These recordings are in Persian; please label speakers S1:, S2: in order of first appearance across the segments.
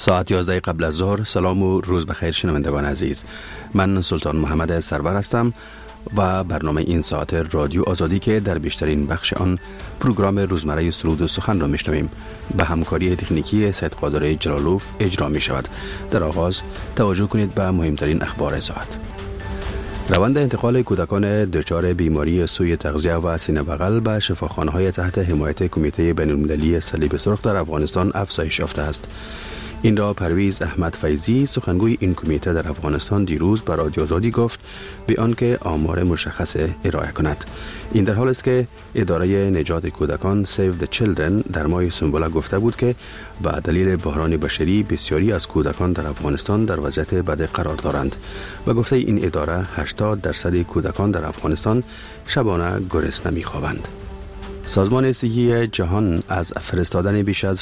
S1: ساعت 11 قبل از ظهر. سلام و روز بخیر شنوندگان عزیز. من سلطان محمد سرور هستم و برنامه این ساعت رادیو آزادی که در بیشترین بخش آن پروگرام روزمره سرود و سخن را میشنویم به همکاری تکنیکی سید قادر جلالوف اجرا می شود. در آغاز توجه کنید به مهمترین اخبار ساعت. روند انتقال کودکان دچار بیماری سوی تغذیه و سینه بغل به شفاخانه‌های تحت حمایت کمیته بین‌المللی صلیب سرخ در افغانستان افزایش یافته است. این را پرویز احمد فیضی سخنگوی این کمیته در افغانستان دیروز به رادیو آزادی گفت به آنکه آمار مشخص ارائه کند. این در حال است که اداره نجات کودکان Save the Children در ماه سنبله گفته بود که به دلیل بحران بشری بسیاری از کودکان در افغانستان در وضعیت بد قرار دارند و گفته این اداره 80% کودکان در افغانستان شبانه گرسنه می‌خوابند. سازمان صحی جهان از فرستادن بیش از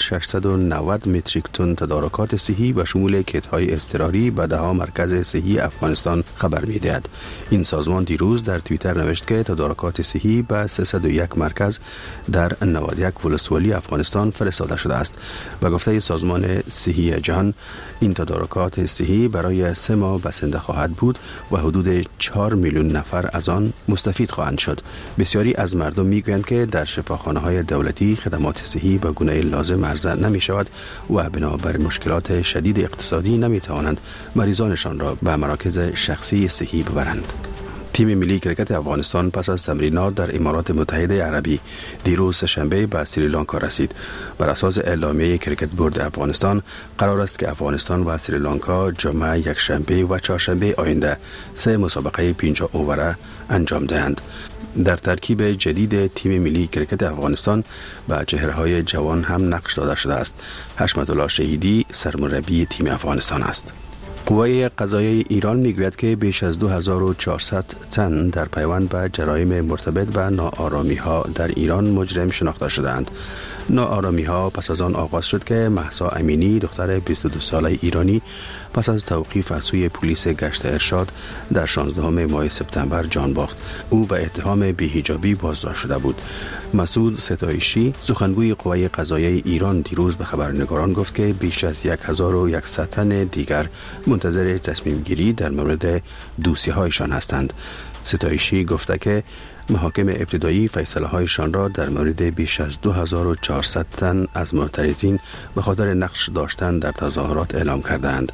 S1: 690 متریک تن تدارکات صحی به شمول کیت‌های اضطراری به 10 مرکز صحی افغانستان خبر می‌دهد. این سازمان دیروز در توییتر نوشت که تدارکات صحی به 301 مرکز در 91 ولسوالی افغانستان فرستاده شده است و گفته سازمان صحی جهان این تدارکات صحی برای 3 ماه بسنده خواهد بود و حدود 4 میلیون نفر از آن مستفید خواهند شد. بسیاری از مردم میگویند که در شفاخانه‌های دولتی خدمات صحی به گونه لازم عرضه نمی شود و بنابر مشکلات شدید اقتصادی نمی توانند مریضانشان را به مراکز شخصی صحی ببرند. تیم ملی کرکت افغانستان پس از تمرینات در امارات متحده عربی دیروز سه‌شنبه به سریلانکا رسید. بر اساس اعلامیه کرکت بورد افغانستان قرار است که افغانستان و سریلانکا جمعه یکشنبه و چهارشنبه آینده 3 مسابقه 50 اووره انجام دهند. در ترکیب جدید تیم ملی کرکت افغانستان به چهره‌های جوان هم نقش داده شده است. حشمت الله شهیدی سرمربی تیم افغانستان است. قوای قضاییه ایران میگوید که بیش از 2400 تن در پیوند به جرایم مرتبط به ناآرامی‌ها در ایران مجرم شناخته شدند. ناآرامی‌ها پس از آن آغاز شد که مهسا امینی دختر 22 ساله ایرانی پس از توقیف از سوی پلیس گشت ارشاد در 16 ماه سپتامبر جان باخت. او به اتهام بی‌حجابی بازداشت شده بود. مسعود ستایشی سخنگوی قوای قضاییه ایران دیروز به خبرنگاران گفت که بیش از 1100 تن دیگر منتظر تصمیم گیری در مورد دوسیه‌هایشان هستند. ستایشی گفته که محاکم ابتدایی فیصله هایشان را در مورد بیش از 2400 تن از معترضین به خاطر نقش داشتن در تظاهرات اعلام کردند.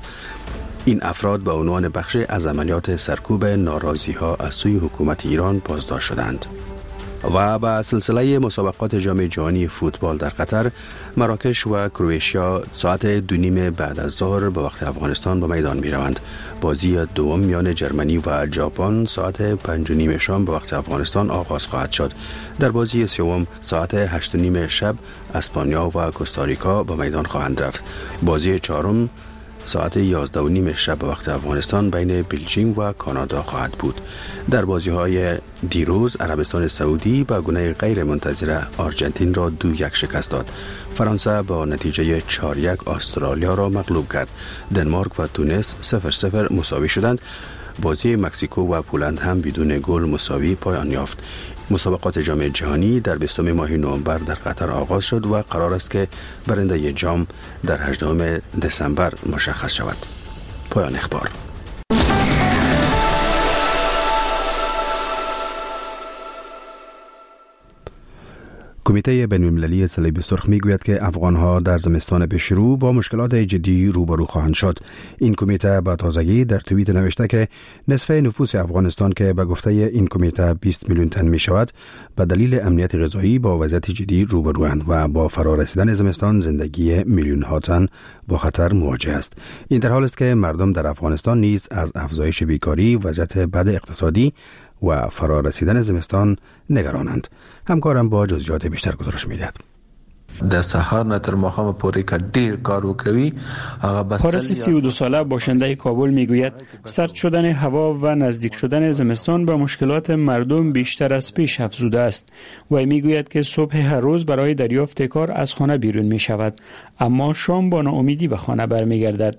S1: این افراد به عنوان بخش از عملیات سرکوب ناراضی ها از سوی حکومت ایران بازداشت شدند. و با سلسله مسابقات جام جهانی فوتبال در قطر، مراکش و کرواتیا ساعت 2:30 بعد از ظهر به وقت افغانستان به میدان می روند. بازی دوم میان جرمنی و ژاپن ساعت 5:30 شام به وقت افغانستان آغاز خواهد شد. در بازی سوم ساعت 8:30 شب اسپانیا و کوستاریکا به میدان خواهند رفت. بازی چهارم ساعت 11:30 شب به وقت افغانستان بین بلژیک و کانادا خواهد بود. در بازی‌های دیروز عربستان سعودی با گونه غیر منتظره آرژانتین را 2-1 شکست داد. فرانسه با نتیجه 4-1 استرالیا را مغلوب کرد. دنمارک و تونس 0-0 مساوی شدند. بازی مکزیکو و پولند هم بدون گل مساوی پایان یافت. مسابقات جام جهانی در 20 ماه نوامبر در قطر آغاز شد و قرار است که برنده جام در 18 دسامبر مشخص شود. پایان اخبار. کمیته بین‌المللی صلیب سرخ میگوید که افغان‌ها در زمستان پیشرو با مشکلات جدی روبرو خواهند شد. این کمیته با تازگی در توییت نوشته که نصف نفوس افغانستان که به گفته این کمیته 20 میلیون تن می شود به دلیل امنیت غذایی با وضعیت جدی روبروند و با فرارسیدن زمستان زندگی میلیون ها تن با خطر مواجه است. این در حال است که مردم در افغانستان نیز از افزایش بیکاری، وضعیت بد اقتصادی و فرارسیدن زمستان نگرانند. همکارم با جزئیات بیشتر گزارش می‌دهد.
S2: د سحر نه تر ماښامه پورې که ډیر کار وکوي هغه بس.
S3: پارس 32 ساله باشنده کابل میگوید سرد شدن هوا و نزدیک شدن زمستان به مشکلات مردم بیشتر از پیش افزوده است و میگوید که صبح هر روز برای دریافت کار از خانه بیرون می شود اما شام با ناامیدی به خانه برمیگردد.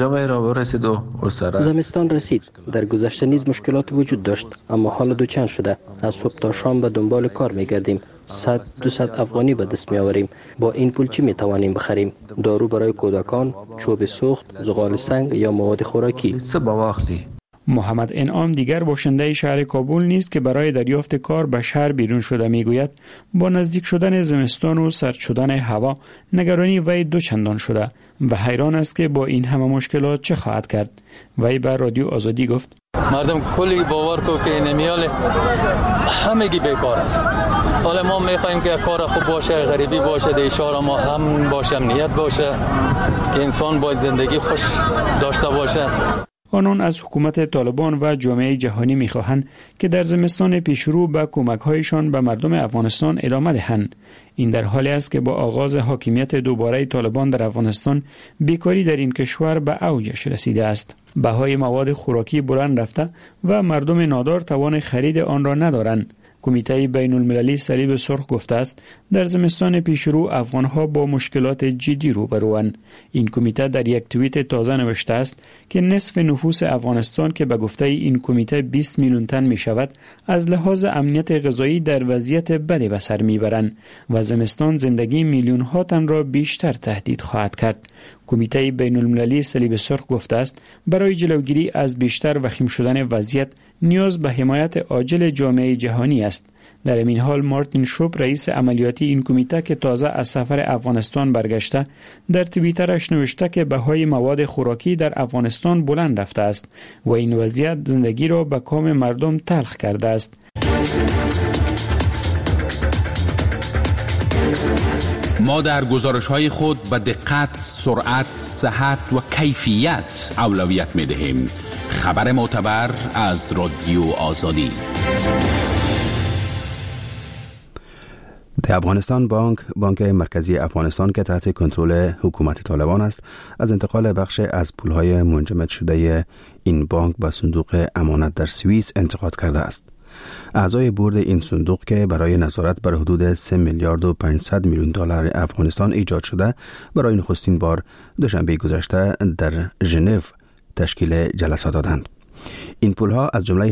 S4: زمستان رسید. در گذشته نیز مشکلات وجود داشت اما حالا دوچند شده. از صبح تا شام به دنبال کار میگردیم. 100-200 افغانی به دست می آوریم. با این پول چی می توانیم بخریم؟ دارو برای کودکان، چوب سوخت، زغال سنگ یا مواد خوراکی.
S3: محمد انعام دیگر باشنده شهر کابل نیست که برای دریافت کار به شهر بیرون شده. میگوید با نزدیک شدن زمستان و سرد شدن هوا نگرانی وی دو چندان شده و حیران است که با این همه مشکلات چه خواهد کرد. وی بر رادیو آزادی گفت
S5: مردم کلی باور کو که نمیاله همگی بیکار است. حالا ما میخوایم که کار خوب باشه، غریبی باشه، در شهر ما هم باشه، امنیت باشه، که انسان باید زندگی خوش داشته باشه.
S3: آنان از حکومت طالبان و جامعه جهانی می‌خواهند که در زمستان پیشرو به کمک‌هایشان به مردم افغانستان ادامه دهند. این در حالی است که با آغاز حاکمیت دوباره طالبان در افغانستان بیکاری در این کشور به اوجش رسیده است. بهای مواد خوراکی بلند رفته و مردم نادار توان خرید آن را ندارند. کمیته بین المللی صلیب سرخ گفته است در زمستان پیشرو افغانها با مشکلات جدی روبروند. این کمیته در یک توییت تازه نوشته است که نصف نفوس افغانستان که به گفته این کمیته 20 میلیون تن می شود از لحاظ امنیت غذایی در وضعیت بدی به سر می برند و زمستان زندگی میلیون ها تن را بیشتر تهدید خواهد کرد. کمیته بین المللی صلیب سرخ گفته است برای جلوگیری از بیشتر وخیم شدن وضعیت نیاز به حمایت عاجل جامعه جهانی است. در این حال مارتین شوب رئیس عملیاتی این کمیته که تازه از سفر افغانستان برگشته در توییترش نوشته که بهای مواد خوراکی در افغانستان بلند رفته است و این وضعیت زندگی را به کام مردم تلخ کرده است.
S6: ما در گزارش‌های خود به دقت، سرعت، صحت و کیفیت اولویت می‌دهیم. خبر معتبر از رادیو آزادی.
S1: در افغانستان بانک مرکزی افغانستان که تحت کنترل حکومت طالبان است از انتقال بخش از پولهای منجمد شده این بانک به صندوق امانت در سوئیس انتقاد کرده است. اعضای بورد این صندوق که برای نظارت بر حدود 3 میلیارد و 500 میلیون دلار افغانستان ایجاد شده برای نخستین بار دوشنبه گذشته در ژنو تشکیل جلسه دادند. این پولها از جمله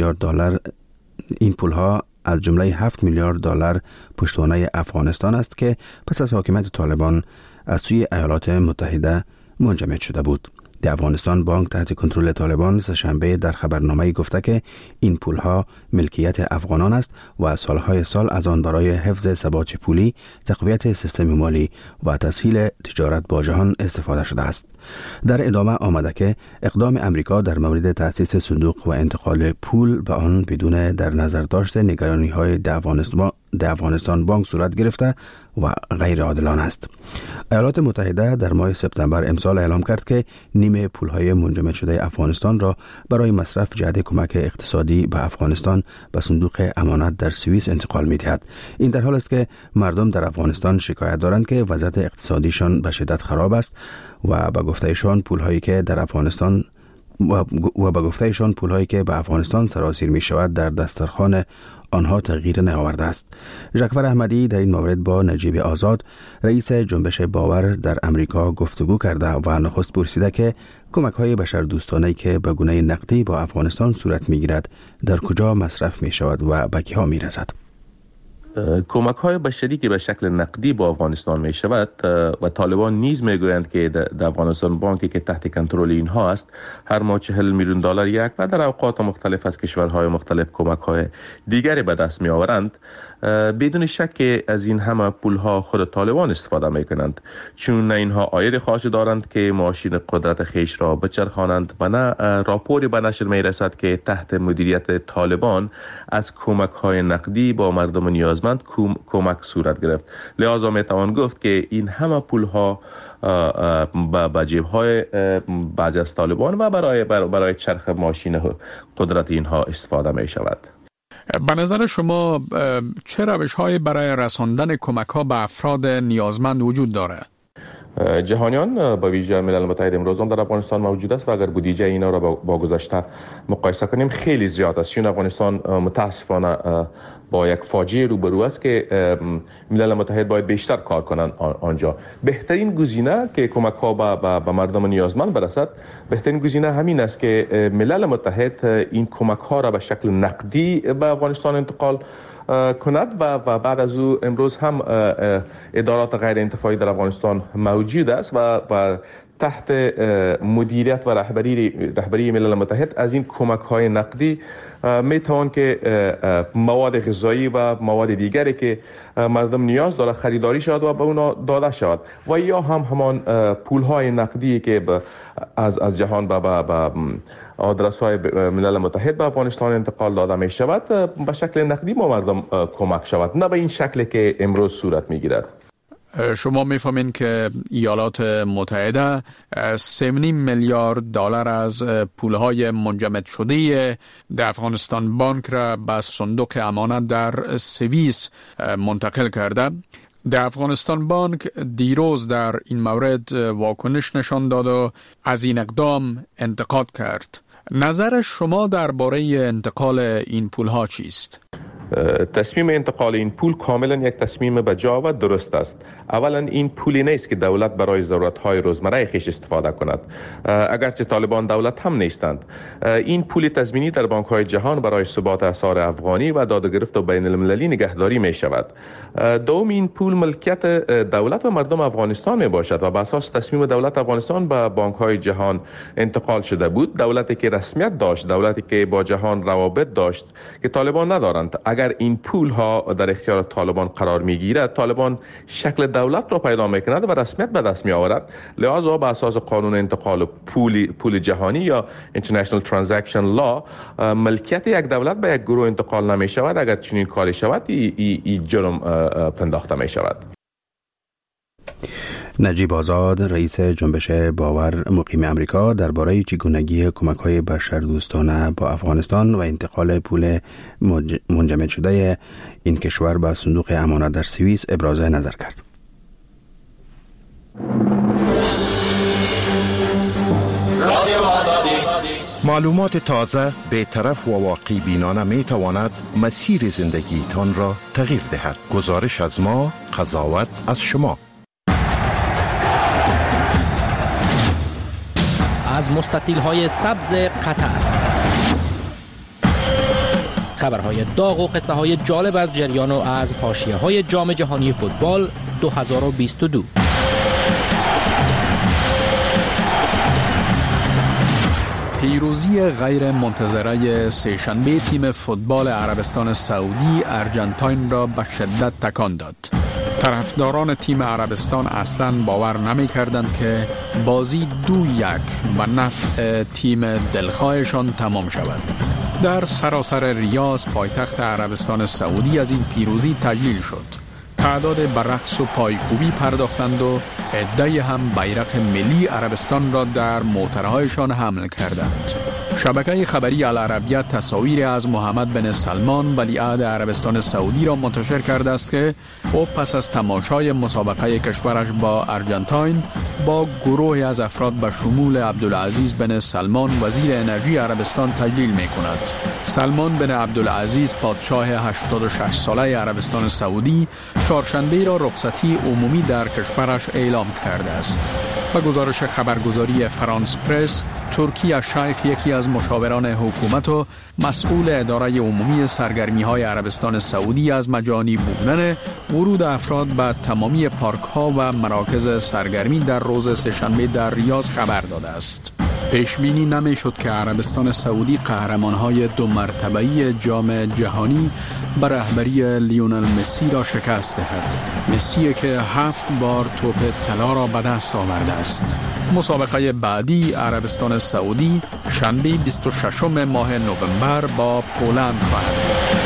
S1: 7 میلیارد دلار پشتوانه افغانستان است که پس از حاکمیت طالبان از سوی ایالات متحده منجمد شده بود. در افغانستان بانک تحت کنترل طالبان سه‌شنبه در خبرنامه‌ای گفته که این پولها ملکیت افغانان است و از سالهای سال از آن برای حفظ ثبات پولی، تقویت سیستم مالی و تسهیل تجارت با جهان استفاده شده است. در ادامه آمده که اقدام امریکا در مورد تأسیس صندوق و انتقال پول به آن بدون در نظر داشت نگرانی‌های در افغانستان بانک صورت گرفته و غیر عادلانه است. ایالات متحده در ماه سپتامبر امسال اعلام کرد که نیم پولهای منجمد شده افغانستان را برای مصرف جهت کمک اقتصادی به افغانستان به صندوق امانت در سوئیس انتقال می‌دهد. این در حال است که مردم در افغانستان شکایت دارند که وضعیت اقتصادیشان به شدت خراب است و به گفته ایشان پولهایی که به افغانستان سرازیر می شود در دسترخوان آنها تغییر نیاورده است. ژاکور احمدی در این مورد با نجیب آزاد رئیس جنبش باور در امریکا گفتگو کرده و نخست پرسیده که کمک‌های بشردوستانه‌ای که به گونه نقدی با افغانستان صورت می‌گیرد در کجا مصرف می‌شود و به کی‌ها می‌رسد.
S2: کمک‌های بشری که به شکل نقدی با افغانستان می شود و طالبان نیز می گویند که در افغانستان بانکی که تحت کنترل اینها است هر ماه 40 میلیون دلار یک و در اوقات مختلف از کشورهای مختلف کمک‌های دیگری به دست می آورند، بدون شک از این همه پولها خود طالبان استفاده می کنند، چون نه اینها عاید خاصی دارند که ماشین قدرت خیش را بچرخانند و نه راپوری به نشر می رسد که تحت مدیریت طالبان از کمک‌های نقدی با مردم نیازمند کمک صورت گرفت. لذا می توان گفت که این همه پولها با جیب‌های بعضی از طالبان و برای چرخ ماشین قدرت اینها استفاده می شود.
S7: به نظر شما چه روش‌هایی برای رساندن کمک‌ها به افراد نیازمند وجود دارد؟
S2: جهانیان با ویژه ملل متحد امروز هم در افغانستان موجود است و اگر بودجه اینا را با گذشته مقایسه کنیم خیلی زیاد است، چون افغانستان متاسفانه با یک فاجعه روبرو است که ملل متحد باید بیشتر کار کنند آنجا. بهترین گزینه که کمک ها به مردم نیازمند برسد، بهترین گزینه همین است که ملل متحد این کمک ها را به شکل نقدی به افغانستان انتقال کند و بعد از او امروز هم ادارات غیر انتفاعی در افغانستان موجود است و تحت مدیریت و رهبری ملل متحد از این کمک‌های نقدی می توان که مواد غذایی و مواد دیگری که مردم نیاز داره خریداری شود و به اونا داده شود و یا همان پول‌های نقدی که از جهان به آدرس‌های ملل متحد به افغانستان انتقال داده می شود به شکل نقدی ما مردم کمک شود، نه به این شکلی که امروز صورت می گیرد.
S7: شما می‌فهمین که ایالات متحده 3.5 میلیارد دلار از پولهای منجمد شده در افغانستان بانک را به صندوق امانت در سوئیس منتقل کرده. در افغانستان بانک دیروز در این مورد واکنش نشان داد و از این اقدام انتقاد کرد. نظر شما درباره انتقال این پولها چیست؟
S2: تصمیم انتقال این پول کاملا یک تصمیم بجا و درست است. اولا این پولی نیست که دولت برای ضرورت‌های روزمره خیش استفاده کند، اگرچه طالبان دولت هم نیستند. این پول تضمینی در بانک‌های جهان برای ثبات اسعار افغانی و دادگرفت و بین المللی نگهداری می شود. دوم این پول ملکیت دولت و مردم افغانستان می باشد و بر اساس تصمیم دولت افغانستان به بانک‌های جهان انتقال شده بود. دولتی که رسمیت داشت، دولتی که با جهان روابط داشت که طالبان ندارند. اگر این پول ها در اختیار طالبان قرار می گیرد، طالبان شکل دولت را پیدا می کند و رسمیت به دست می آورد. لذا به اساس قانون انتقال پول جهانی یا International Transaction Law ملکیت یک دولت به یک گروه انتقال نمی شود. اگر چنین کاری شود این جرم پنداخته می شود.
S1: نجیب آزاد رئیس جنبش باور مقیم امریکا درباره چگونگی کمک‌های بشردوستانه با افغانستان و انتقال پول منجمد شده این کشور به صندوق امانت در سوئیس ابراز نظر کرد.
S8: معلومات تازه، بی‌طرف و واقع بینانه می تواند مسیر زندگیتان را تغییر دهد. گزارش از ما، قضاوت از شما.
S9: از مستطیل‌های سبز قطر، خبرهای داغ و قصه‌های جالب از جریان و از حاشیه‌های جام جهانی فوتبال 2022.
S7: پیروزی غیر منتظره سه‌شنبه تیم فوتبال عربستان سعودی ارجنتاین را به شدت تکان داد. طرفداران تیم عربستان اصلاً باور نمی کردند که بازی 2-1 به نفع تیم دلخواهشان تمام شود. در سراسر ریاض پایتخت عربستان سعودی از این پیروزی تجلیل شد. تعداد به رقص و پایکوبی پرداختند و عده‌ای هم بیرق ملی عربستان را در موترهایشان حمل کردند. شبکه خبری العربیه تصاویر از محمد بن سلمان ولیعهد عربستان سعودی را منتشر کرده است که او پس از تماشای مسابقه کشورش با ارجنتاین با گروهی از افراد به شمول عبدالعزیز بن سلمان وزیر انرژی عربستان تجلیل می کند. سلمان بن عبدالعزیز پادشاه 86 ساله عربستان سعودی چهارشنبه را رخصتی عمومی در کشورش اعلام کرده است. و گزارش خبرگزاری فرانس پرس، ترکی الشیخ یکی از مشاوران حکومت و مسئول اداره عمومی سرگرمی‌های عربستان سعودی از مجانی بودن ورود افراد به تمامی پارک‌ها و مراکز سرگرمی در روز سه‌شنبه در ریاض خبر داده است. پیش بینی نمی شد که عربستان سعودی قهرمان‌های 2 مرتبه‌ای جام جهانی به رهبری لیونل مسی را شکست دهد. مسی که 7 بار توپ طلا را به دست آورده است. مسابقه بعدی عربستان سعودی شنبه 26 ماه نوامبر با پولند خواهد بود.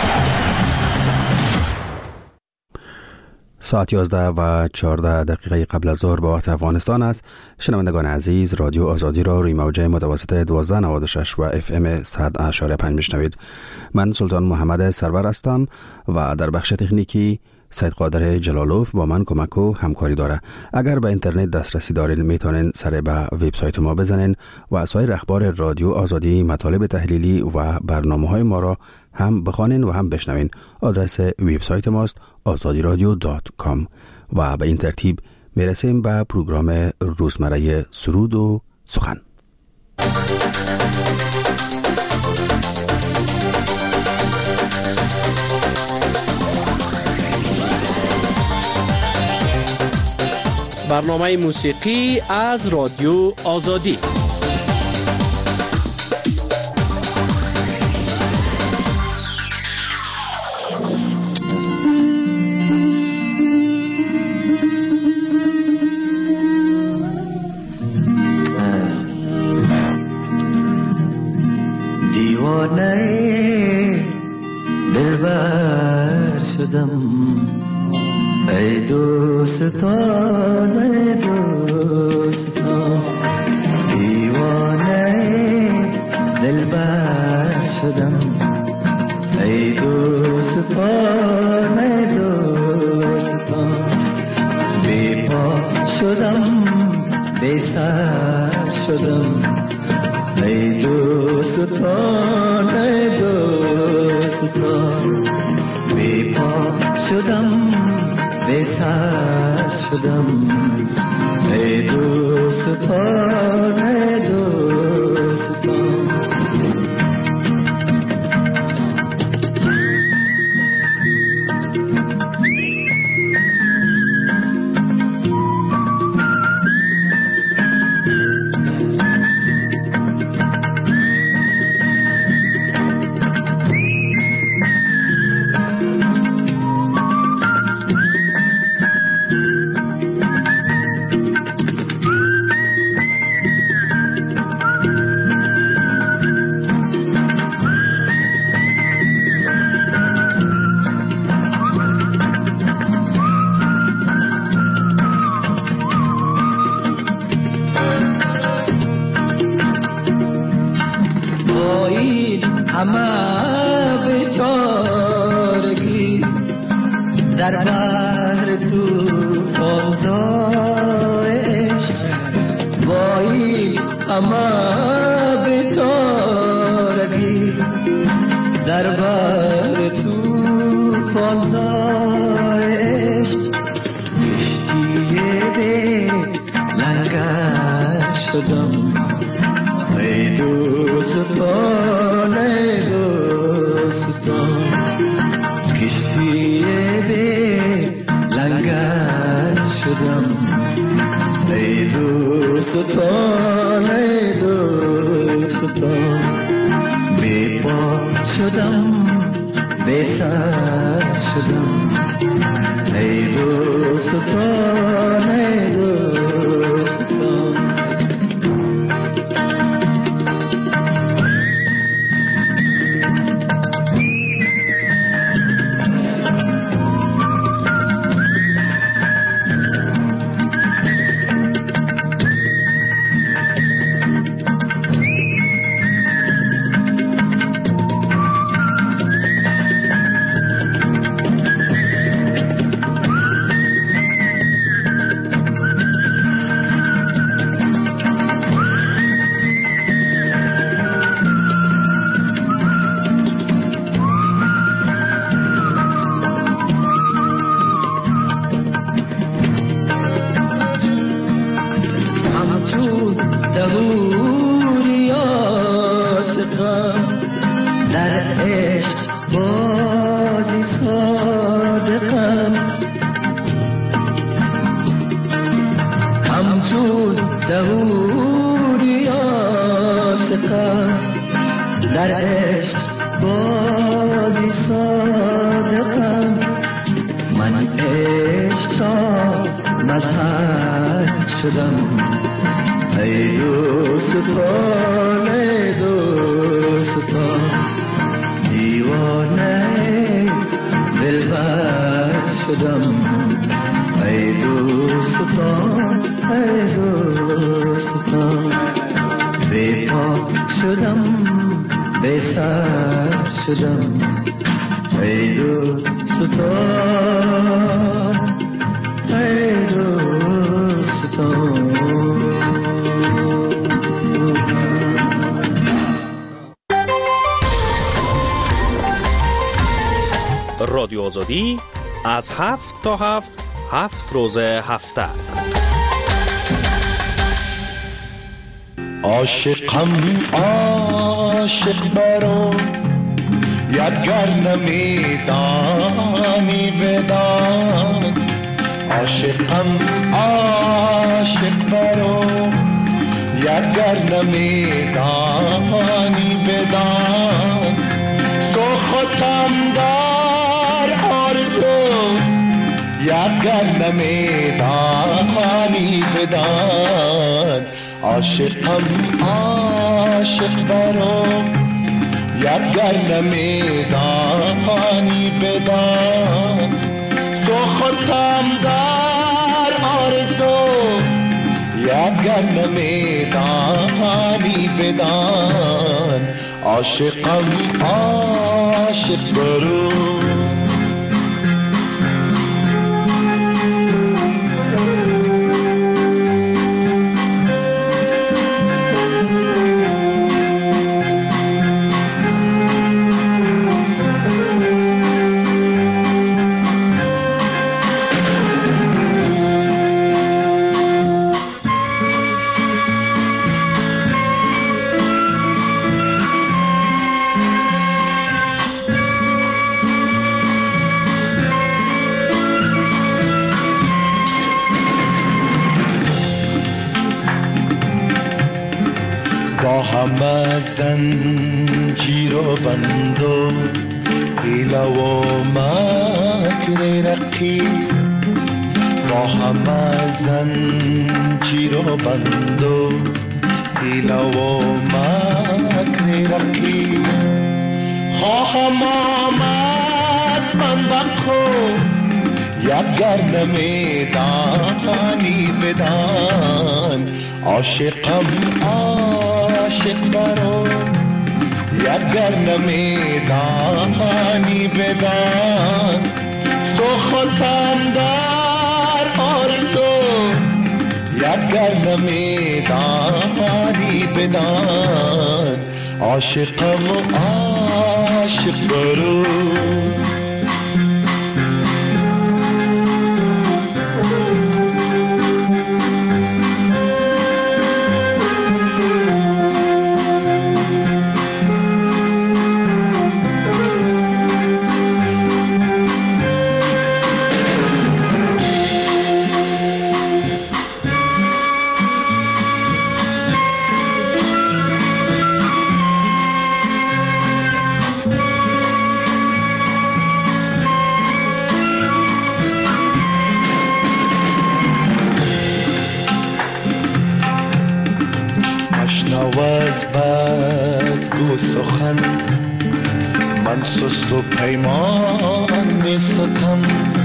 S1: ساعت 11:14 قبل از ظهر به وقت افغانستان است. شنوندگان عزیز، رادیو آزادی را روی موج متوسط 1296 و FM 100.5 میشنوید. من سلطان محمد سرور هستم و در بخش تکنیکی سید قادر جلالوف با من کمک و همکاری داره. اگر به اینترنت دسترسی دارین میتونین سر به وبسایت ما بزنین و از سایر اخبار رادیو آزادی، مطالب تحلیلی و برنامه‌های ما را هم بخوانین و هم بشنوین. آدرس وبسایت ماست azadiradio.com و به این ترتیب میرسیم به پروگرام روزمره سرود و سخن.
S9: برنامه موسیقی از رادیو آزادی.
S10: دیوانه دلبر شدم ای دوستان ای دوستان، دیوانه دلبر شدم ای دوستان ای دوستان، بی پا شدم بی سر شدم ای دوستان ای دوستان، بی پا شدم بی سر شدم ای دوستان ای دوستان. در بحر طوفان زایش وای اما بیچارگی، در بحر طوفان زایش کشتی به لنگر شدم ای دوستان ای دوستان، کشتی لنگر شدم ای دوستان ای دوستان، بی پا شدم بی سر شدم ای دوستان ای دوستان. در عشق بازی صادقم، من عشق را مذهب شدم ای دوستان ای دوستان، دیوانه دلبر شدم ای دوستان ای دوستان، بی پا شدم بی سر شدم ای دوستان ای دوستان.
S11: رادیو آزادی از 7 تا 7 روز هفته.
S12: عاشقم عاشق برو یادگر نمیدانی بدان، عاشقم عاشق برو اگر نمیدانی بدان سخوتم در آرزو اگر نمیدانی بدان عاشقم عاشق برو اگر نمیدانی بدان سخوتم در آرزو اگر نمیدانی بدان عاشقم عاشق برو همه زنجیر و بند و حیله و مکر رقیب با همه زنجیر و بند و حیله و مکر رقیب خواهم آمد من بکو اگر نمیدانی بدان عاشقم عاشق برو اگر نمیدانی بدان سخوتم در آرزو اگر نمیدانی بدان عاشقم عاشق برو سخن من سست و پیمان می ستم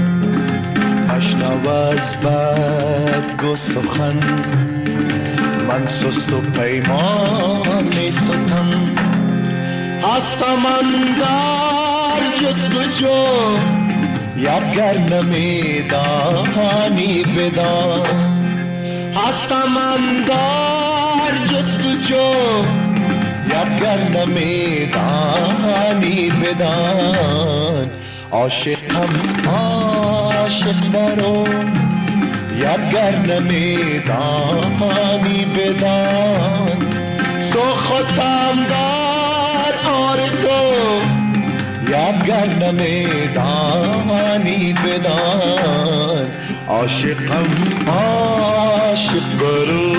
S12: اشنو از بدگو سخن من سست و پیمان می ستم هستم اندر جستجو اگر نمیدانی بدان هستم اندر جستجو اگر نمیدانی بدان عاشقم عاشق برو اگر نمیدانی بدان سخوتم در آرزو اگر نمیدانی بدان عاشقم عاشق برو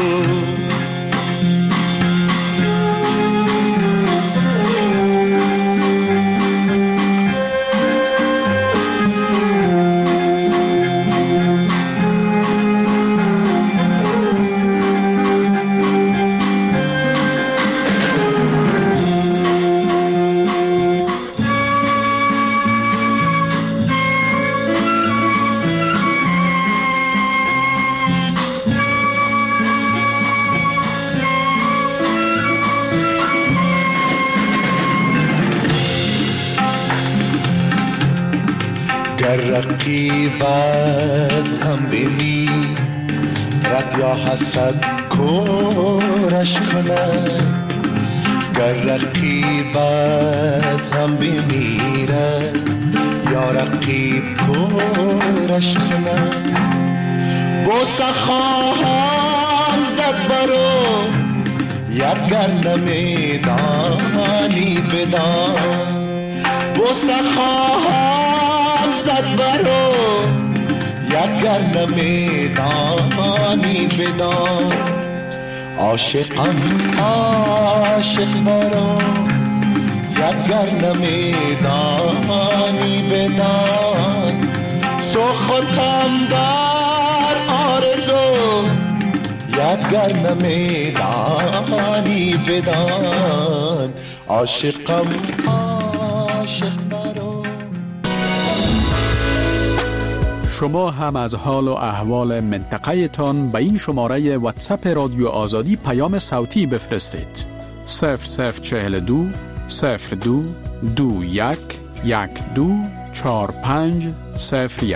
S12: رقیب از هم بینی رد یا حسد کورش کند گر رقیب از هم بمیرد یا رقیب کورش کند بوسه خواهم زد برو اگر نمیدانی بدان بوسه خواهم زد برو گر نمیدانی بدان عاشقم عاشق مرا گر نمیدانی بدان سخنم در آرزو گر نمیدانی بدان عاشقم عاشق مرا.
S7: شما هم از حال و احوال منطقه تان به این شماره واتساپ رادیو آزادی پیام صوتی بفرستید. 0042 02 21 12 45 01.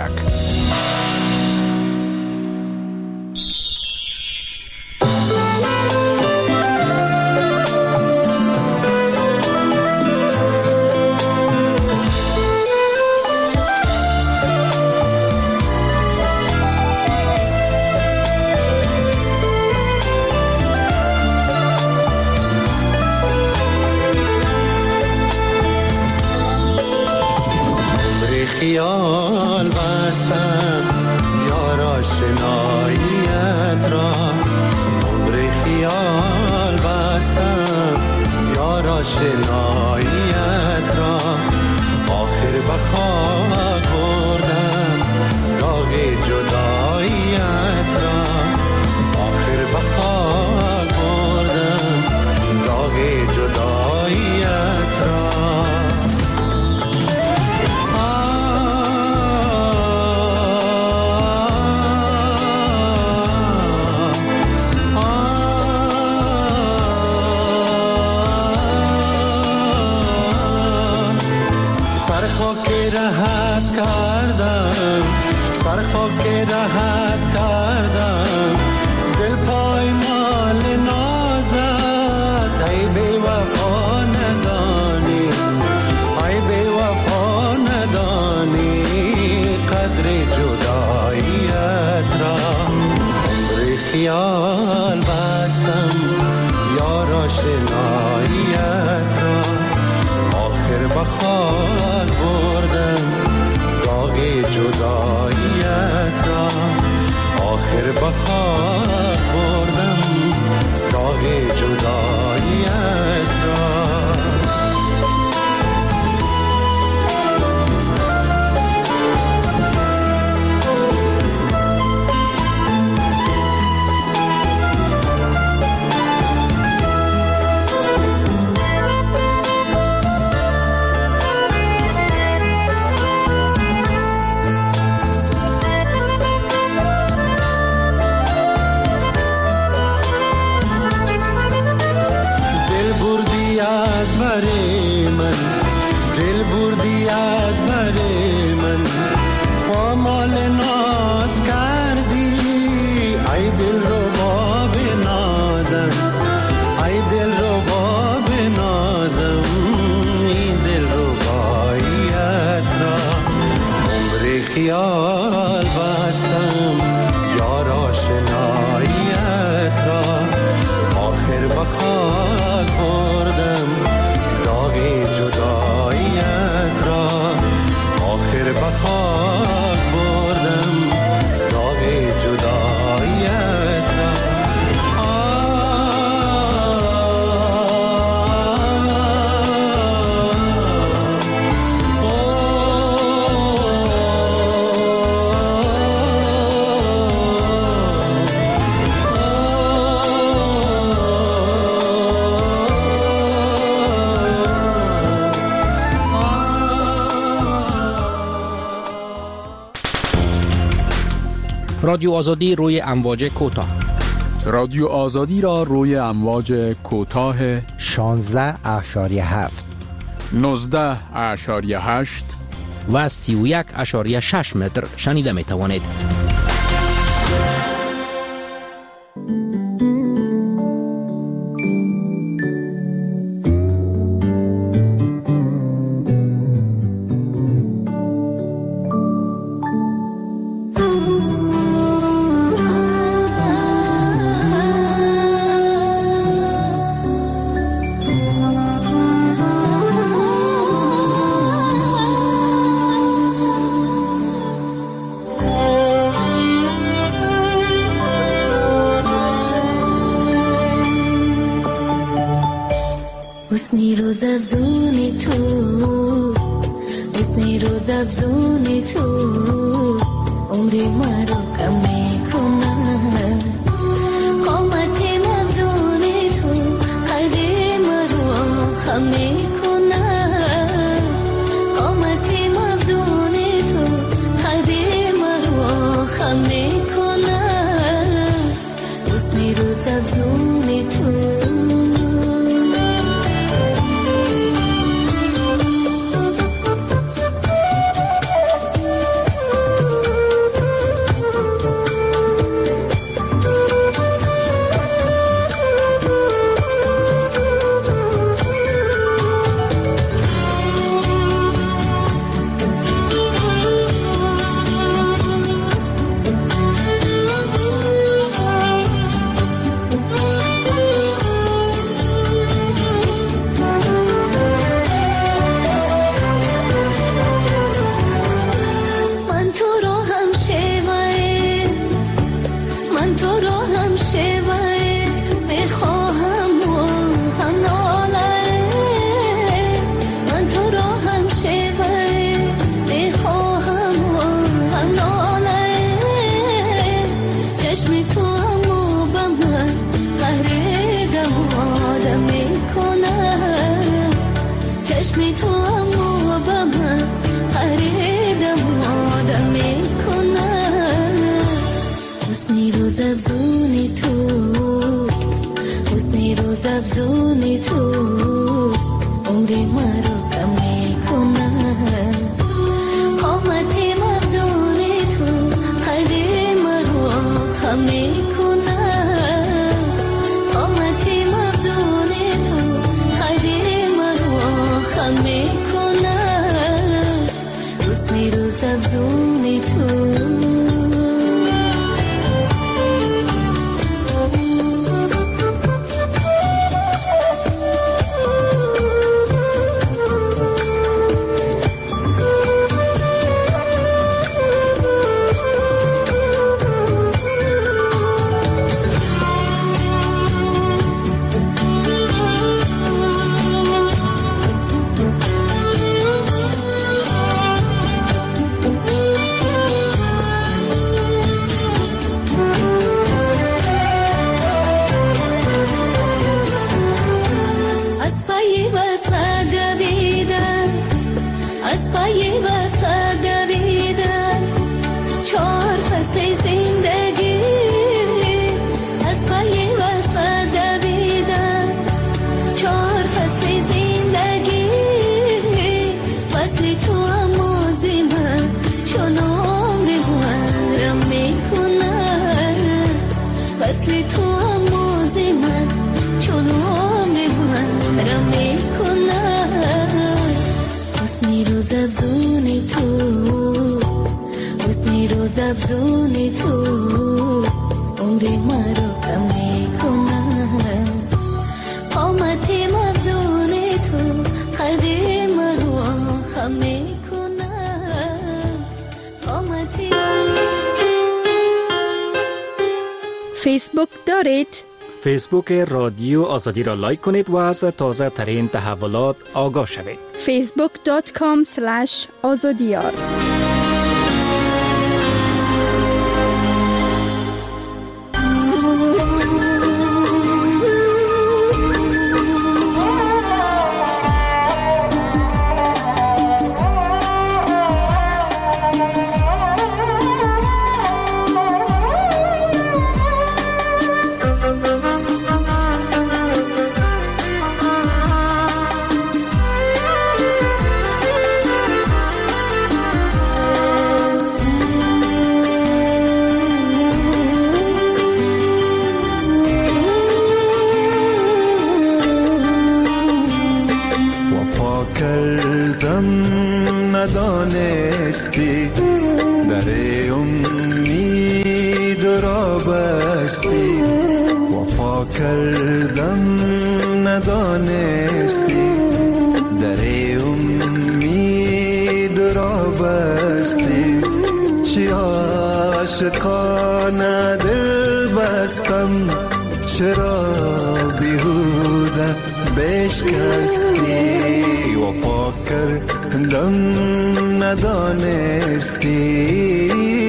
S12: خیال بستم یار آشناییت را عمر خیال بستم یار آشناییت را آخر به خاک بردم داغ جداییت را آخر به خاک بردم داغ جداییت را سر خاک راحت کردم دل پایمال نازت ای بی وفا ندانی ای بی وفا ندانی قدر جداییت را عمر خیال بستم یار آشناییت را آخر به خاک بردم داغ جداییت را آخر به خاک بردم داغ جداییت را. دل بردی از بر من پامال ناز کردی ای دل رو با بنازم ای دل رو با بنازم این دل رو بایت را عمر خیال بستم یار آشناییت را آخر به خاک بردم داغ جداییت را آخر به خاک بردم داغ جداییت را.
S9: رادیو آزادی روی امواج کوتاه.
S7: رادیو آزادی را روی امواج کوتاه
S13: 16.7
S7: 19.8
S9: و 31.6 متر شنیده می توانید.
S13: افزون تو عمر مرا کم میکنه، قامت افزون تو قد مرا خم میکنه، قامت افزون تو قد مرا خم میکنه، حسن روز افزون تو. افزونی تو عمر مرا کم میکنه، قامت افزونی تو قد مرا خم میکنه، قامت افزونی تو قد مرا خم میکنه، حسن روز افزونی تو. افزونی تو عمر مرا کم میکنه، قامت افزونی تو قد مرا خم میکنه، قامت.
S14: فیسبوک دارید؟
S11: فیسبوک رادیو آزادی را لایک کنید و از تازه ترین تحولات آگاه شوید.
S14: facebook.com/azadiyar.
S12: ندانستی در امید را بستی، وفا کردم ندانستی در امید را بستی، چی عاشقانه دل بستم چرا بیهوده بشکستی وفا کردم ندانستی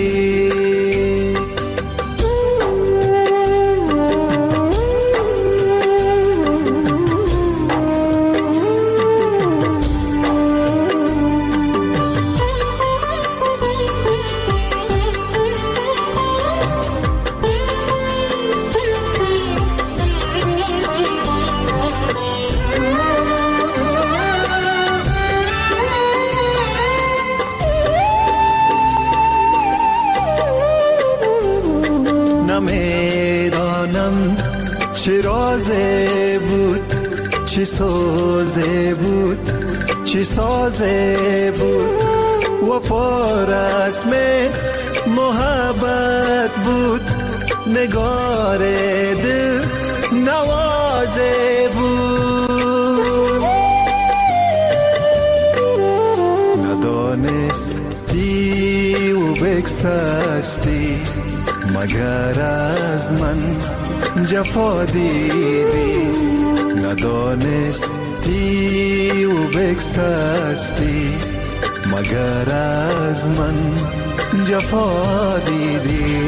S12: چه رازه بود چه سازه بود چه سازه بود وفا رسم محبت بود نگار دل نوازه بود ندانستی و بکسستی مگر از من جفا دیدی ندانستی و بکسستی مگر از من جفا دیدی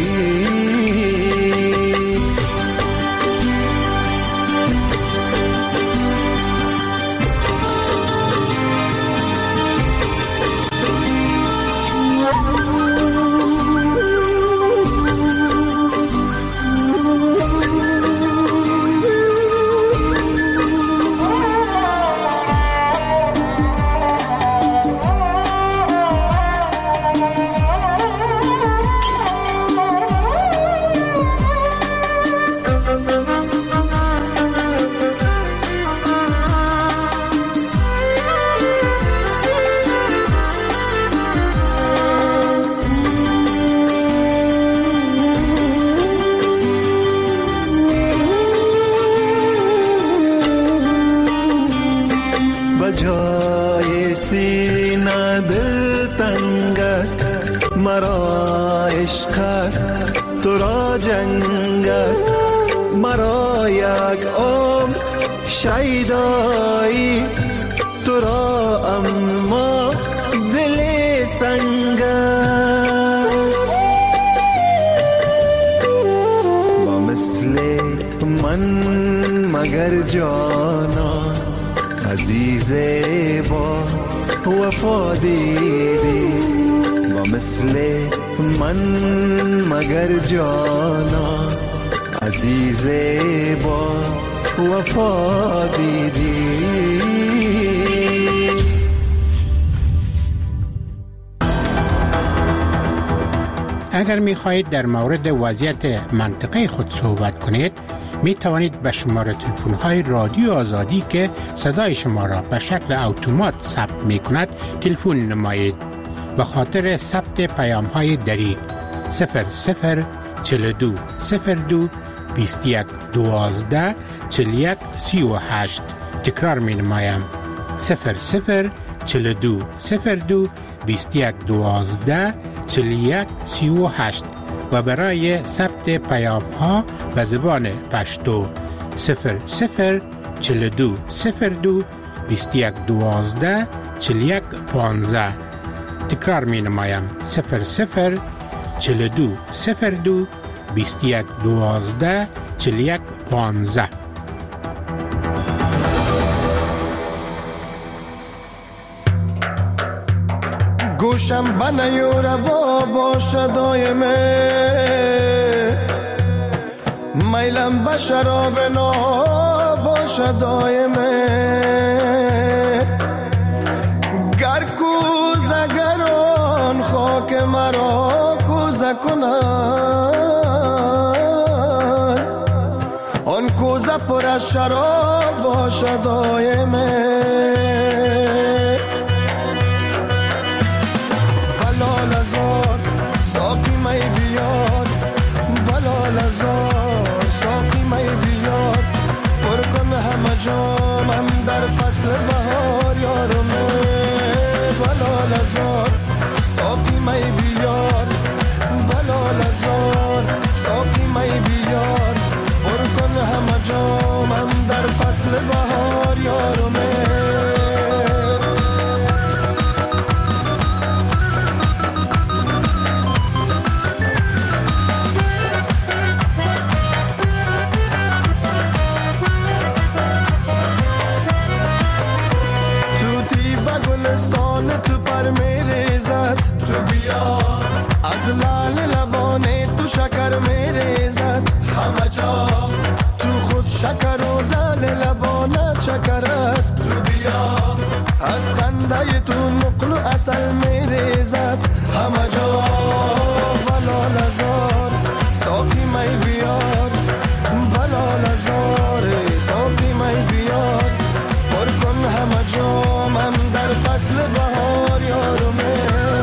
S12: بجای سینه دل تنگ است مرا عشق است تو را جنگ است مرا یک عمر شیدایی تو را اما دل سنگ است با مثل من مگر جانا عزیز با وفا دیدی با مثل من مگر جانا عزیز با وفا دیدی
S15: اگر می خواهید در مورد وضعیت منطقه خود صحبت کنید می توانید به شماره تلفن های رادیو آزادی که صدای شما را به شکل اتومات ثبت می کند تلفن نمایید. به خاطر ثبت پیام های دری 0042 02 21 12 41 38 تکرار می نمایم 0042 02 21 12 41 38 و برای ثبت پیام ها به زبان پشتو 0042 02 21 12 41 15 تکرار می نمایم 0042 02 21 12 41 15
S16: گوشم بنیور باشه دایمه میلم به شراب نا باشه دایمه گر کوزه گران خاک مرا کوزه کنند آن کوزه پر از شراب باشه دایمه ساقی می بیار بلال ازار ساقی می بیار پر کن همه جامم در فصل بهار یارمه بلال ازار ساقی می بیار بلال ازار ساقی می بیار پر کن همه جامم در فصل بهار از لعل لبانه تو شکر میریزد همه جا، تو خود شکر و لعل لبانه شکر است. تو بیا از خنده تو نقل و عسل میریزد همه جا. بلال هزار ساقی می بیار، بلال هزار ساقی می بیار، پر کن همه جامم در فصل بهار یارمه.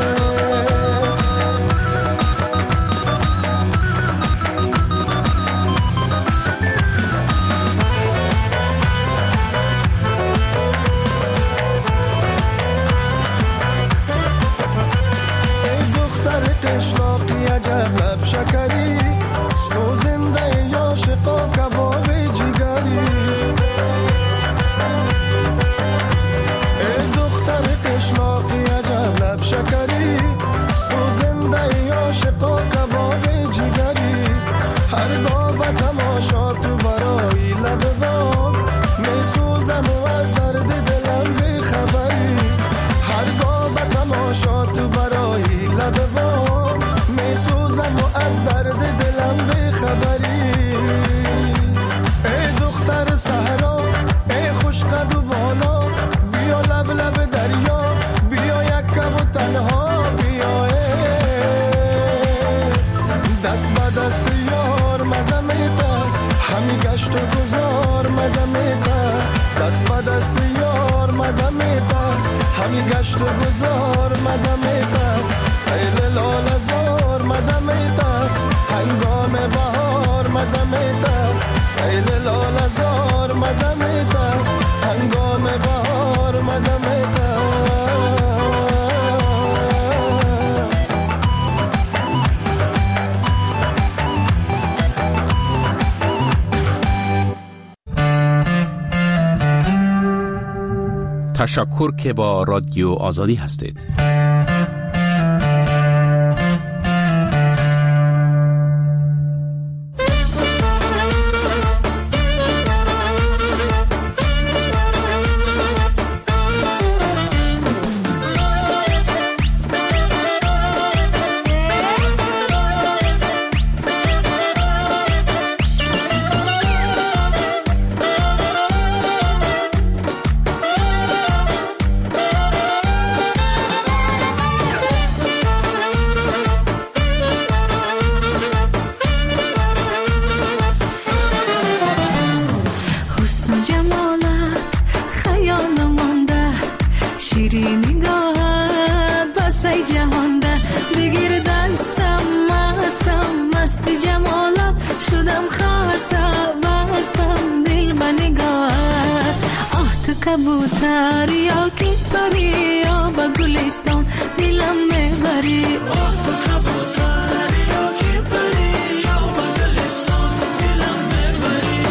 S16: اشلاقی عجب لب شکری، سوزنده یا شقا کباب جگری. ای دختر اشلاقی عجب لب شکری، سوزنده یا شقا کباب جگری. هرگاه به تماشا تو برای لب بام، می سوزم و از درد دلم بی خبری. هرگاه به تماشا تو برای لب بام، می سوزم و از درد دلم بی خبری. ای دختر صحرا ای خوش قد و بالا، بیا لب لب دریا، بیا یک کم و تنها بیا. دست به دست یار مزه میده، همی گشت و گذار مزه میده. دست به دست یار مزه میده، همی گشت و گذار مزه میده. سیل لال هزار مزه میده، هنگام بهار مزه میده. سیل لال هزار مزه میده، هنگام بهار مزه میده.
S6: تشکر که با رادیو آزادی هستید.
S13: کبوتر یا کی پری یا با گلستان دلم میبری. تو کبوتر یا کی پری یا با گلستان دلم میبری.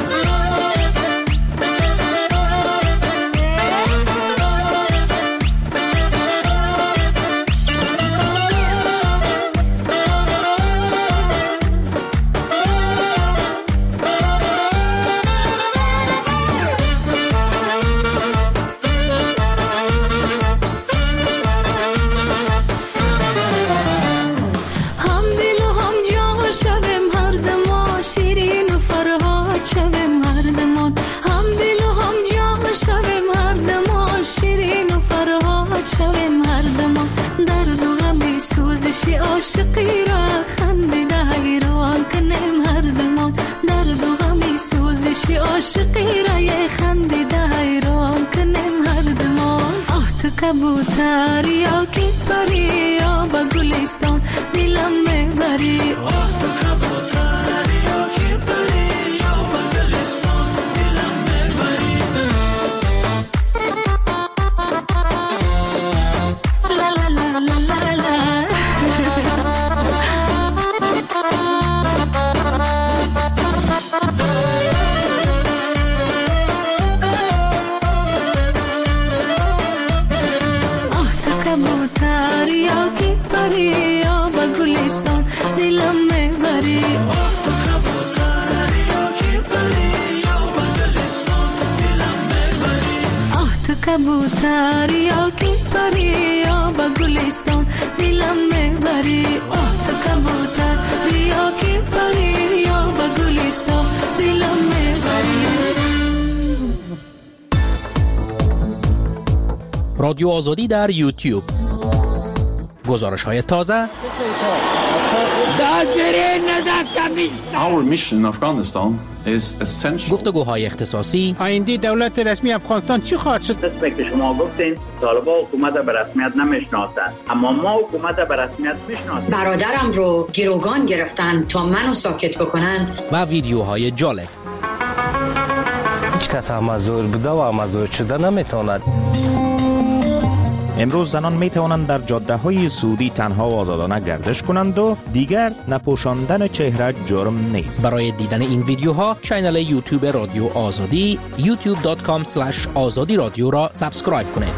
S13: عاشقی را خندیده حیران کنیم هر دمان. درد و غمی سوزشی عاشقی را یه خندیده حیران کنیم هر دمان. آه تو کبوتر یا کی پری یا با گلستان دلم میبری. آه تو کبوتر یا کی پری یا با گلستان دلم میبری. لا لا لا لا لا دلم میبری. تو کبوتر یا کی پری یا با گلستان دلم میبری. دلم میبری تو کبوتر بیا که پری یا به گلیسا دلم میبری.
S9: رادیو آزادی در یوتیوب، گزارش های تازه.
S17: Our mission in Afghanistan is essential.
S9: گفتگوهای اختصاصی.
S15: آینده دولت رسمی افغانستان چی خواهد شد؟
S18: مثل که شما گفتین طالبان حکومت به رسمیت نمیشناسند، اما ما حکومت به رسمیت میشناسیم.
S19: برادرم رو گروگان گرفتن تا منو ساکت بکنن.
S9: و ویدیوهای جالب.
S20: هیچ کس امازور بوده و امازور شده نمیتواند.
S21: امروز زنان می توانند در جاده های سعودی تنها و آزادانه گردش کنند و دیگر نپوشاندن چهره جرم نیست.
S9: برای دیدن این ویدیوها کانال یوتیوب رادیو آزادی youtube.com/azadi رادیو را سابسکرایب کنید.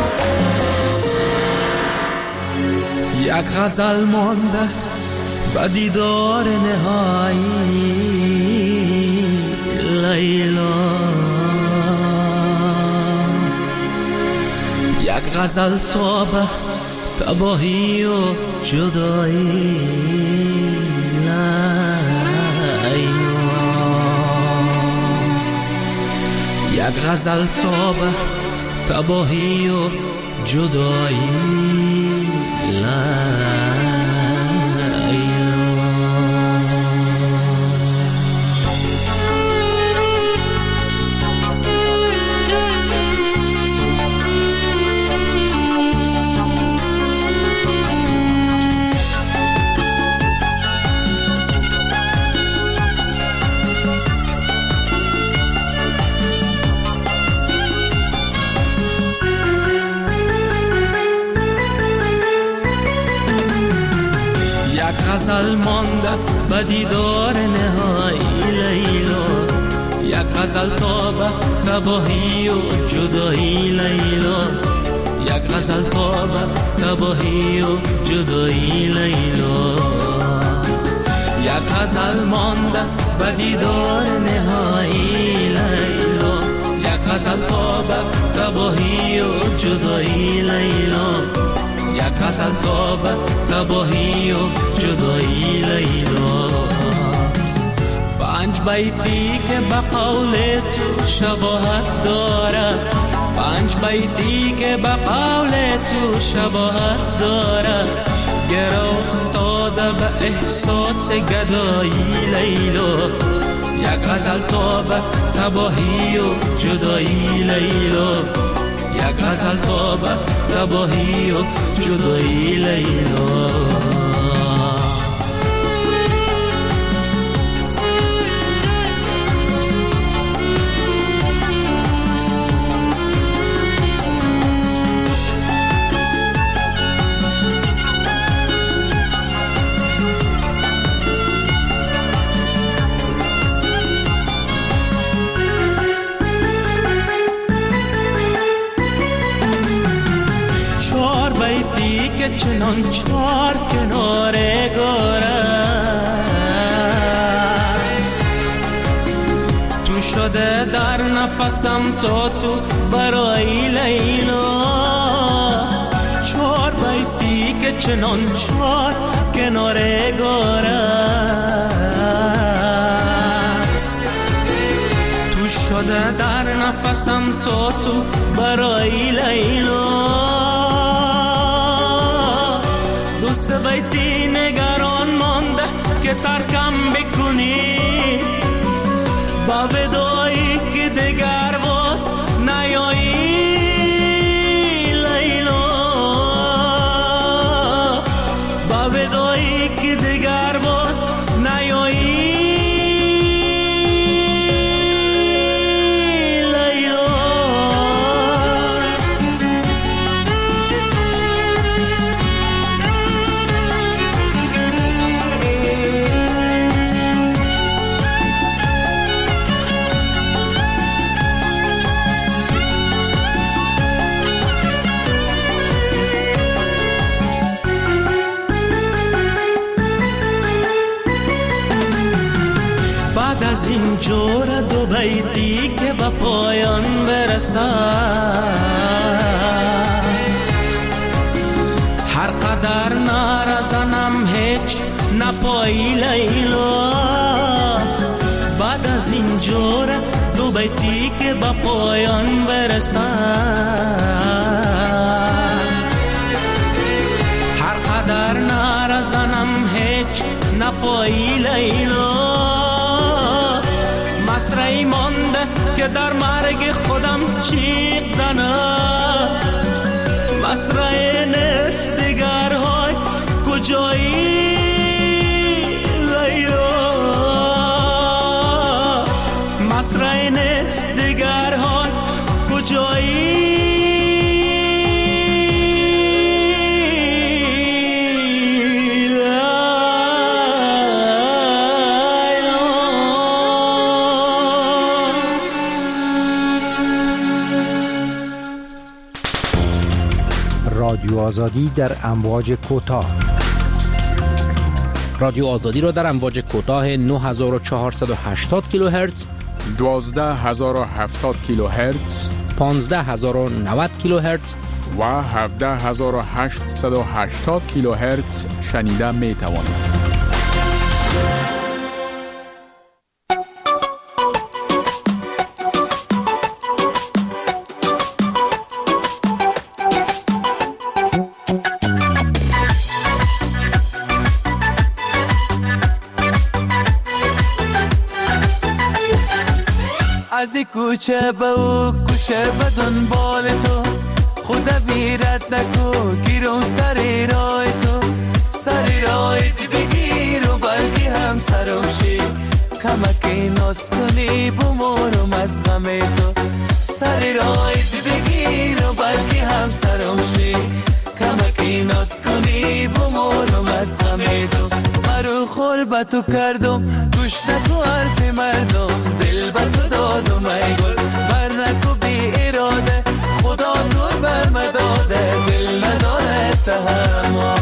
S10: یک غزل مانده به دیدار نهایی لیلا، یک غزل تا به تباهی و جدایی لیلا، یک غزل تا به تباهی و جدایی لیلا. غزل مانده به دیدار نهایی لیلا، یک غزل تا به تباهی و جدایی لیلا، یک غزل تا به تباهی و جدایی لیلا، یک غزل مانده به دیدار نهایی لیلا، یک غزل تا به تباهی و جدایی لیلا، یک غزل تا به تباهی و جدایی لیلا. 5 بیتی که به قول تو شباهت داره، 5 بیتی که به قول تو شباهت داره، گره افتاده به احساس گدایی لیلا، یک غزل تا به تباهی و جدایی لیلا، یک غزل تا به تباهی و جدایی لیلا. چنان چار کنار گاره است، تو شده در نفسم تا تو برای لیلا. 4 بیتی که چنان چار کنار گاره است، تو شده در نفسم تا تو برای لیلا. 2 بیتی نگران مانده که ترکم بکنی، با ودایی که دگر باز نیایی لیلا، با ودایی که دگر باز نیایی لیلا. بعد از این جور 2 بیتی که به پایان برسد، هر قدر هیچ نپایی لیلا، بعد از این جور دو بیتی که با پایان برسن، هر قدر نرزنم هیچ نپایی لیلا، مصرعی مانده که در مرگ خودم چیق زنم، مصرعی نیست دیگرهای کجایی لیلا، مصرعی نیست دیگرهای کجایی
S4: رادیو آزادی در امواج کوتاه.
S9: رادیو آزادی را در امواج کوتاه 9480 کیلوهرتز،
S7: 12070 کیلوهرتز،
S9: 15090 کیلوهرتز
S7: و 17880 کیلوهرتز شنیده می توانید.
S10: از کوچه به او کوچه به دنبال تو، خدا بیرت نکو گیرم سر رای تو، سر رای دی بگیر و بلکه هم سرم شی، کمکی ناز کنی بمورم از غم تو، سر رای دی بگیر و بلکه هم سرم شی، کمکی ناز کنی بمورم از غم تو، مرو خور به تو کردم گوش نکو حرف مردم، دل به تو دادم ای گل بر نکو بی اراده، خدا دور بر مداده دل نداره تحمل.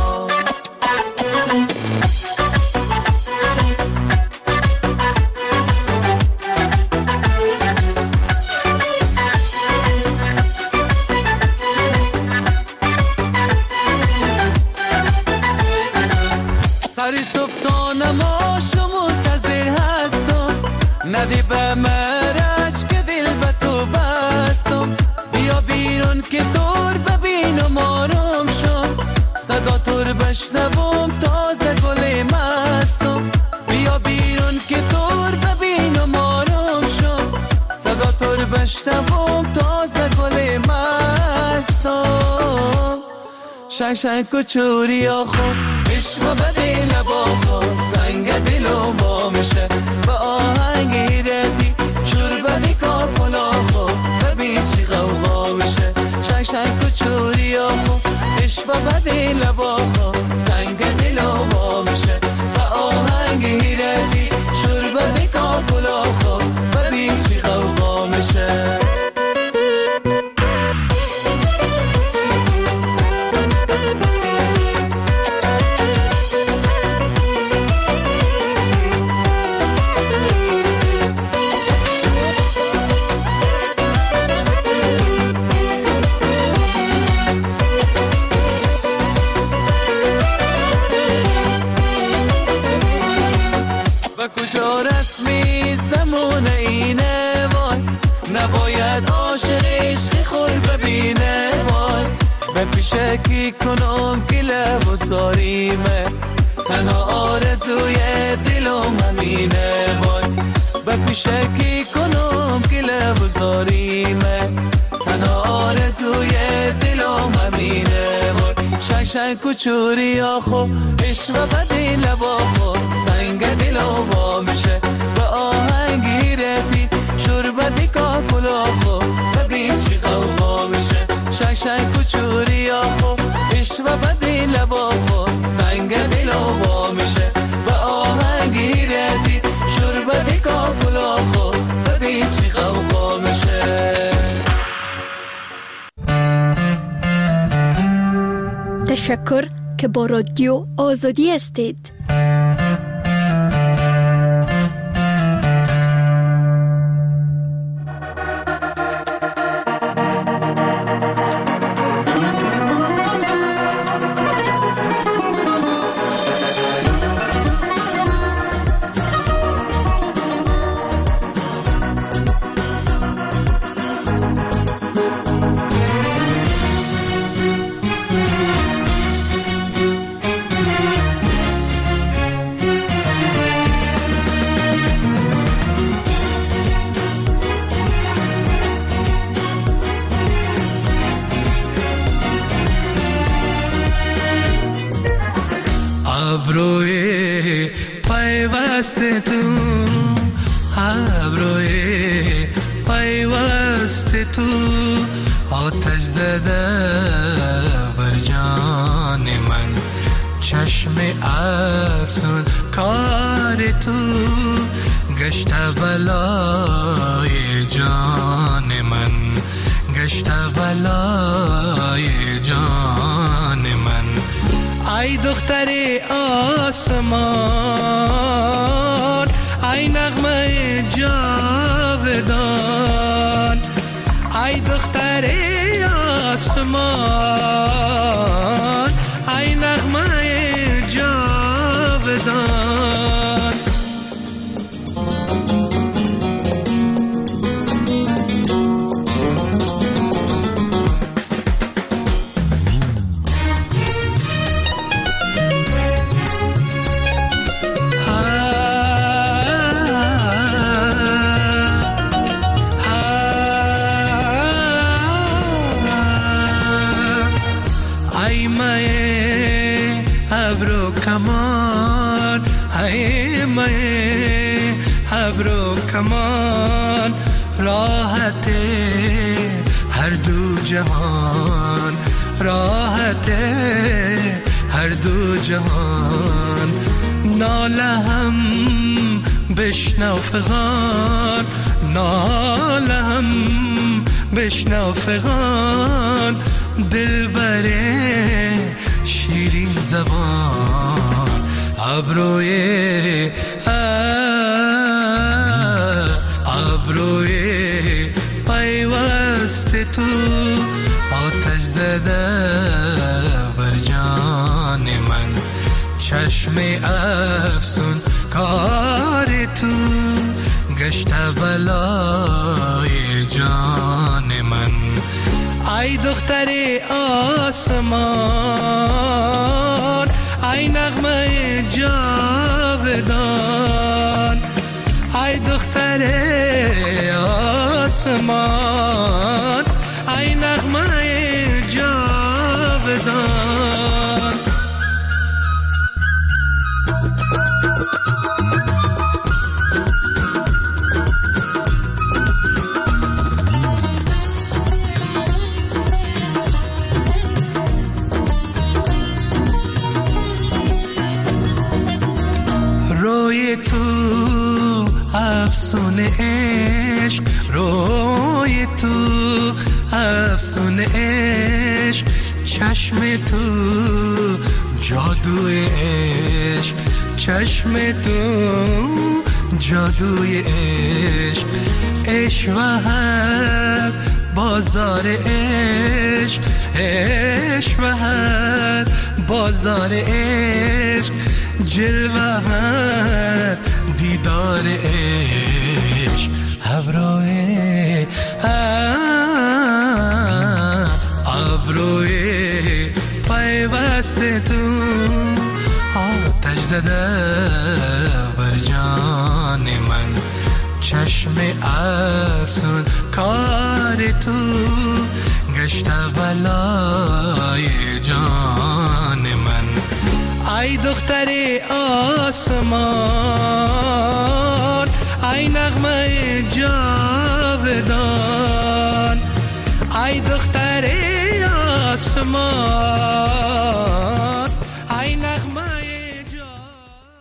S10: سری صبح تا نماشو منتظر هستم، ندی به مرج که دل به تو بستم، بیا بیرون که دور ببینم آرام شم، صدا تور بشنوم تازه گل مستم، بیا بیرون که دور ببینم آرام شم، صدا تور بشنوم تازه گل مستم، شنگ کچوری آخون عشق بدی لبا خون، سنگ دلم وا میشه با آهنگ ردی، شور بدی کاپلا خون ببین چی غوغا میشه، شنگ کچوری آخون عشق بدی لبا خون، سنگ دلم وا میشه با آهنگ ردی، شور بدی کاپلا خون ببین چی غوغا میشه. کجا رسمی زمان اینه وای، نباید عاشق عشق خور ببینه وای، به پیشه کی کنم که لب و ساریمه، تنها آرزوی دلم همینه وای، به پیشه کی کنم که لب و ساریمه، تنها آرزوی دلم همینه وای، شنگ کچوری آخو عشق بدی لبا خو، سنگ دلم وا میشه به آهنگی رتی، شور بدی کاکلا خو ببین چی غوغا میشه، شنگ کچوری آخو عشق بدی لبا خو، سنگ دلم وا میشه به آهنگی رتی، شور بدی کاکلا خو ببین چی غوغا میشه.
S14: تشکر که با رادیو آزادی هستید.
S10: پیوست تو، ابروی پیوست تو، آتش زده بر جان من، چشم افسون کار تو، گشت بلای جان من، گشت بلای جان من. ای دختر آسمان، ای نغمه جاودان، ای دختر آسمان، ای نغمه جاودان. کمان راحت هر دو جهان، راحت هر دو جهان. ناله هم بشنو فغان، ناله هم بشنو فغان، دلبر شیرین زبان. ابروی ابروی پیوست تو، آتش زده بر جان من، چشم افسون کار تو، گشت بلای جان من. ای دختر آسمان، ای نغمه جاودان، ای دختر آسمان، ای نغمه جاودان. روی تو افسون عشق، روی تو افسون عشق، چشم تو جادوی عشق، چشم تو جادوی عشق. عشق و هر بازار عشق، عشق و هر بازار عشق، جلوه هر دیدار عشق. ابروی ابروی پیوست تو، آتش زده بر جان من، چشم افسون کار تو، گشت بلای جان من. ای دختر آسمان، ای نغمه جاودان، ای دختر آسمان،